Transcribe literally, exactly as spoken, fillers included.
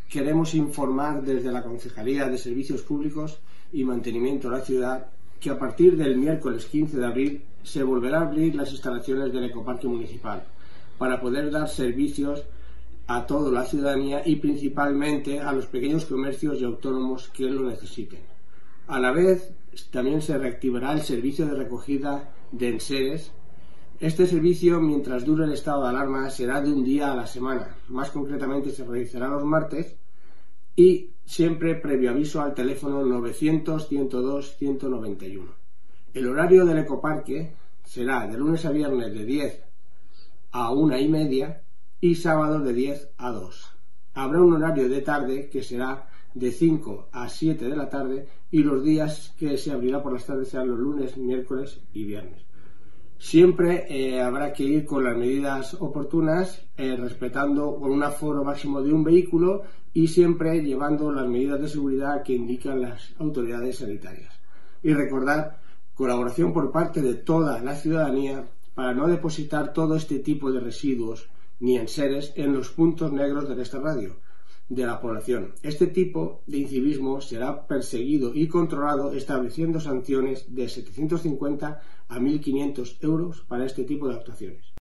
queremos informar desde la Concejalía de Servicios Públicos y Mantenimiento de la Ciudad que a partir del miércoles quince de abril se volverá a abrir las instalaciones del ecoparque municipal para poder dar servicios a toda la ciudadanía y principalmente a los pequeños comercios y autónomos que lo necesiten. A la vez, también se reactivará el servicio de recogida de enseres. Este servicio, mientras dure el estado de alarma, será de un día a la semana. Más concretamente, se realizará los martes y siempre previo aviso al teléfono novecientos, ciento dos, ciento noventa y uno. El horario del ecoparque será de lunes a viernes de diez a una y media y sábados de diez a dos. Habrá un horario de tarde que será de cinco a siete de la tarde y los días que se abrirá por las tardes serán los lunes, miércoles y viernes. Siempre eh, habrá que ir con las medidas oportunas, eh, respetando con un aforo máximo de un vehículo y siempre llevando las medidas de seguridad que indican las autoridades sanitarias. Y recordar, colaboración por parte de toda la ciudadanía para no depositar todo este tipo de residuos ni enseres en los puntos negros de esta radio de la población. Este tipo de incivismo será perseguido y controlado estableciendo sanciones de setecientos cincuenta a mil quinientos euros para este tipo de actuaciones.